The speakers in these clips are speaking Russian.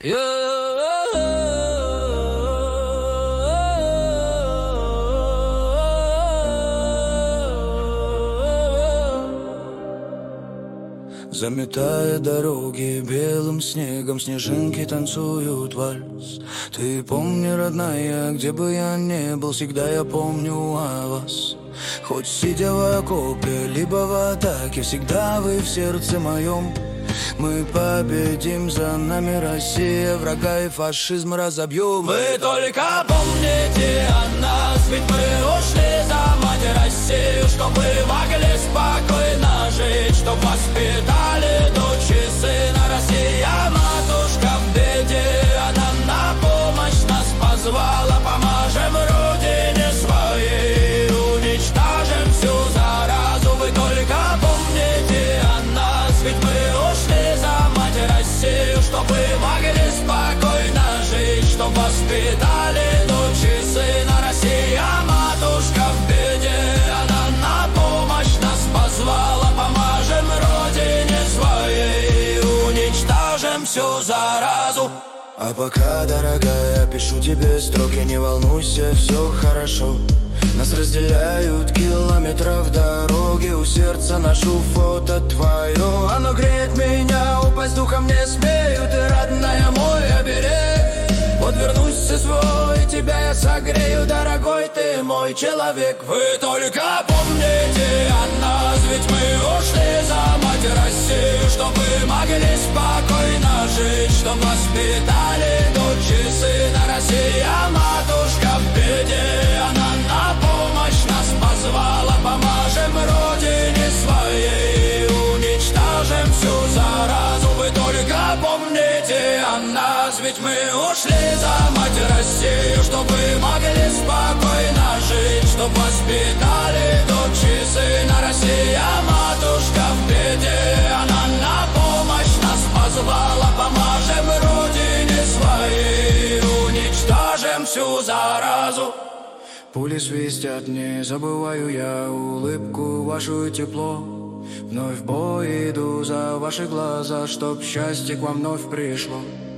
Заметая дороги белым снегом, снежинки танцуют вальс. Ты помни, родная, где бы я ни был, всегда я помню о вас. Хоть сидя в окопе, либо в атаке, всегда вы в сердце моем. Мы победим, за нами Россия, врага и фашизм разобьем. Вы только помните о нас, ведь мы ушли за мать Россию, чтоб вы могли спокойно жить, чтоб воспитали дочь и сына. Россия, матушка в беде, она на помощь нас позвала. Поможем родине своей, уничтожим всю заразу. Вы только помните о нас, ведь мы ушли за мать Россию, чтоб вы могли спокойно жить, чтоб воспитали дочь и сына. Россия, матушка в беде, она на помощь нас позвала. Поможем родине своей, уничтожим всю заразу. А пока, дорогая, пишу тебе строки, не волнуйся, все хорошо. Нас разделяют километров дороги, у сердца ношу фото твое. Оно греет меня, упасть духом не смею, ты, родная, мой оберег. Вот вернусь свой, тебя я согрею, дорогой ты мой человек. Вы только помните о нас, ведь мы ушли за мать Россию, чтоб вы могли спокойно жить, чтоб воспитали дочь и сына. Россия, матушка в беде, она на помощь нас позвала. Поможем родине своей, уничтожим всю заразу. Вы только помните о нас, ведь мы ушли за мать Россию, чтоб вы могли спокойно жить, чтоб воспитали дочь и сына. Россия, матушка в беде, она на помощь нас позвала. Поможем родине своей, уничтожим всю заразу. Пули свистят, не забываю я улыбку вашу и тепло. Вновь в бой иду за ваши глаза, чтоб счастье к вам вновь пришло.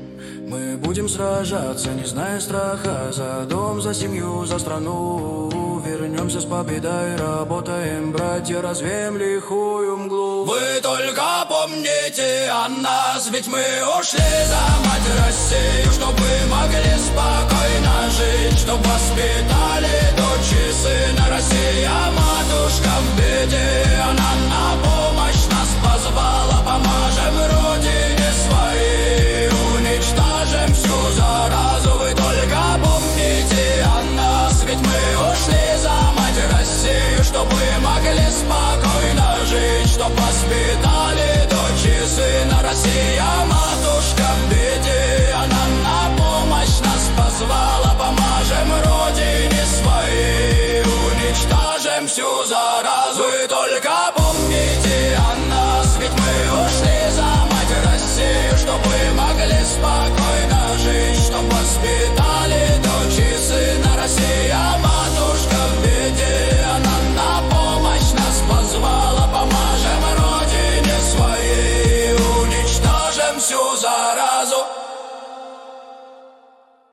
Мы будем сражаться, не зная страха, за дом, за семью, за страну. Вернемся с победой, работаем, братья, развеем лихую мглу. Вы только помните о нас, ведь мы ушли за мать Россию, чтоб вы могли спокойно жить, чтоб воспитали дочь и сына. Россия, матушка в беде, она на помощь нас позвала. Поможем родине своей, уничтожим всю заразу. Вы только помните о нас, ведь мы ушли за мать Россию, чтоб вы могли спокойно жить, чтоб воспитать